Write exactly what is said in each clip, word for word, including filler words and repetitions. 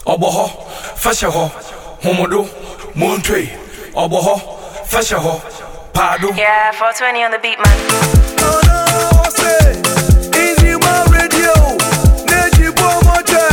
Oboho, Fashaho, Homodo, Montre, Oboho, Fashaho, Pado. Yeah, four twenty on the beat, man. Oh no, I say, easy my radio, Neji Bomote.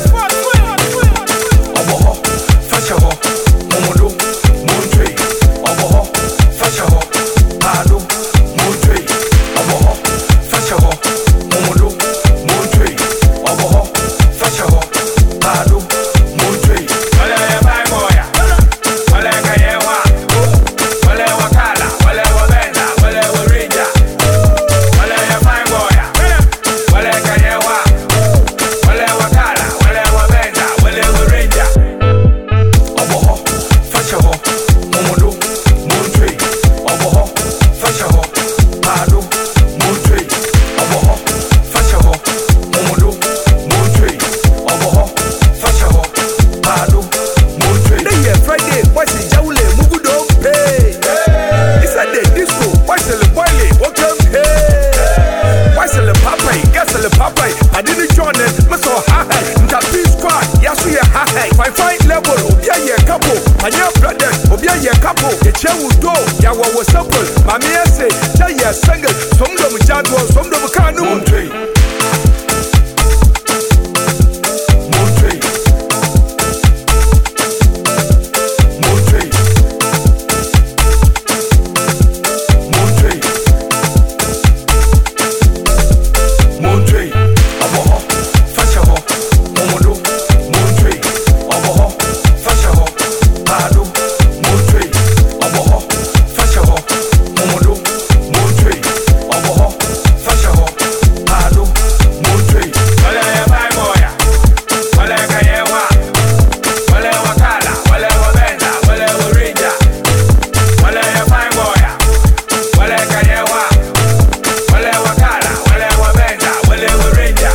Oboho, Fashaho, Homodo, Montre, Oboho, Fashaho, Pado, Montre, Oboho, Fashaho, Homodo, Montre, Oboho, Fashaho, Pado, Montre. Wale bai boya, wale kayewa, wale wakala, wale wabenda, wale warinja. Wale bai boya, wale kayewa, wale wakala, wale wabenda, wale warinja. Oboho, Fashaho, Homodo, Montre, Oboho, Fashaho, Pado, Montre, Oboho, Fashaho, Homodo, Montre, Oboho, Fashaho, Pado, Montre. Hey, Friday, what's the Jaule, Mugu don't pay. It's a day disco, what's the boiling, welcome, hey. What's the papai, guess the papai, I didn't join it, Mister High, Tapi squad, Yasu ya high, my fight level, Obia ye couple, my young brother, Obia ye couple, the chair will go, Yawa was simple, Mammy say, tell ya single, some of them Jaguar, some of them Kanu. Montre, Montre, Montre, Montre, Montre, Oboho, Fashaho, Homodo, Montre, Oboho, Fashaho, Pado, Montre, Oboho, Fashaho, Homodo, Montre, Oboho, Fashaho, Pado, Montre. Wale bai boya, wale kayewa, wale wakala, wale wabenda, wale warinja. Wale bai boya, wale kayewa, wale wakala, wale wabenda, wale warinja.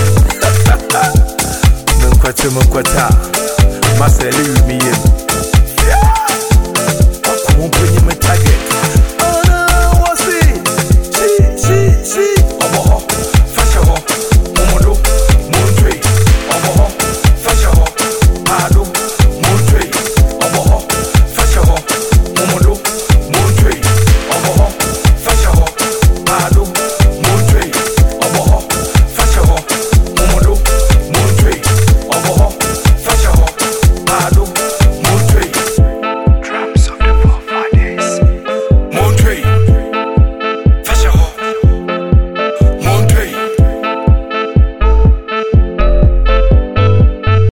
Munkwata munkwata, Marcel, you me in. Come on, bring